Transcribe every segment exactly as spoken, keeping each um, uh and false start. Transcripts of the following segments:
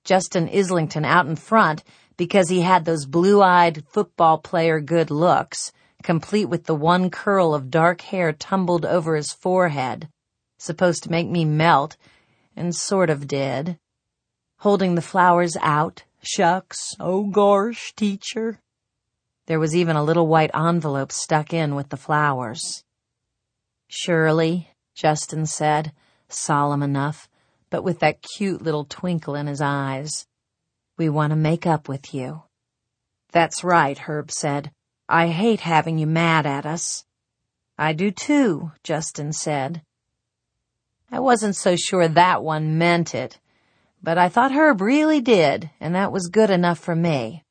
Justin Islington out in front because he had those blue-eyed football player good looks, complete with the one curl of dark hair tumbled over his forehead, supposed to make me melt, and sort of did. Holding the flowers out. Shucks, oh gosh, teacher. There was even a little white envelope stuck in with the flowers. Shirley, Justin said, solemn enough, but with that cute little twinkle in his eyes. We want to make up with you. That's right, Herb said. I hate having you mad at us. I do too, Justin said. I wasn't so sure that one meant it, but I thought Herb really did, and that was good enough for me.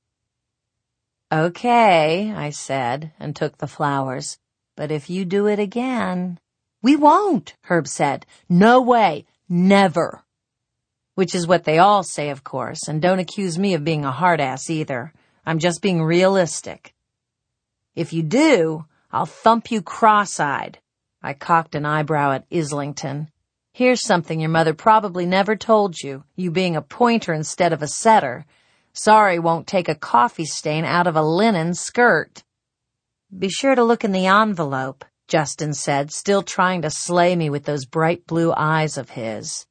Okay, I said, and took the flowers, but if you do it again... We won't, Herb said. No way, never. Which is what they all say, of course, and don't accuse me of being a hard-ass either. I'm just being realistic. If you do, I'll thump you cross-eyed. I cocked an eyebrow at Islington. Here's something your mother probably never told you, you being a pointer instead of a setter. Sorry won't take a coffee stain out of a linen skirt. Be sure to look in the envelope, Justin said, still trying to slay me with those bright blue eyes of his.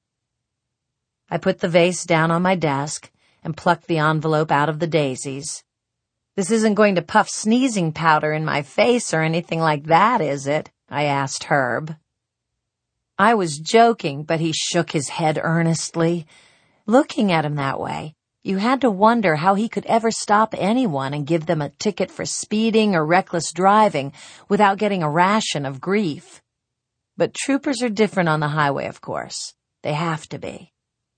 I put the vase down on my desk and plucked the envelope out of the daisies. This isn't going to puff sneezing powder in my face or anything like that, is it? I asked Herb. I was joking, but he shook his head earnestly. Looking at him that way, you had to wonder how he could ever stop anyone and give them a ticket for speeding or reckless driving without getting a ration of grief. But troopers are different on the highway, of course. They have to be.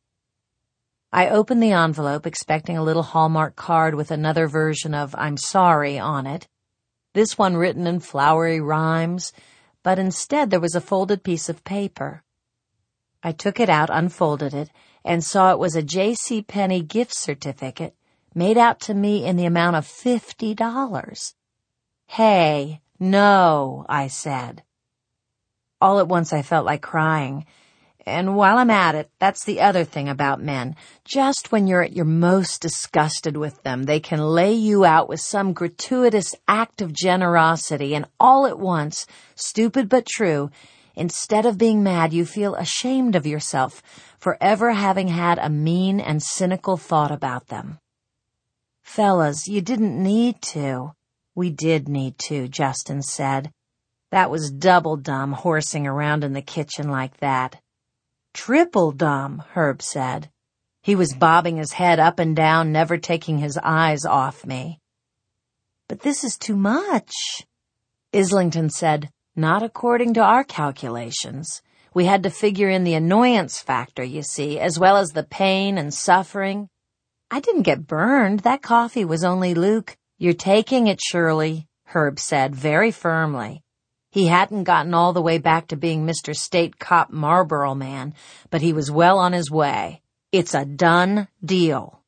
I opened the envelope expecting a little Hallmark card with another version of I'm sorry on it. This one written in flowery rhymes, but instead there was a folded piece of paper. I took it out, unfolded it, and saw it was a J C. Penney gift certificate made out to me in the amount of fifty dollars. Hey, no, I said. All at once I felt like crying. And while I'm at it, that's the other thing about men. Just when you're at your most disgusted with them, they can lay you out with some gratuitous act of generosity, and all at once, stupid but true, instead of being mad, you feel ashamed of yourself for ever having had a mean and cynical thought about them. Fellas, you didn't need to. We did need to, Justin said. That was double dumb, horsing around in the kitchen like that. Triple dumb, Herb said. He was bobbing his head up and down, never taking his eyes off me. But this is too much. Islington said, not according to our calculations. We had to figure in the annoyance factor, you see, as well as the pain and suffering. I didn't get burned. That coffee was only Luke. You're taking it, Shirley, Herb said very firmly. He hadn't gotten all the way back to being Mister State Cop Marlboro Man, but he was well on his way. It's a done deal.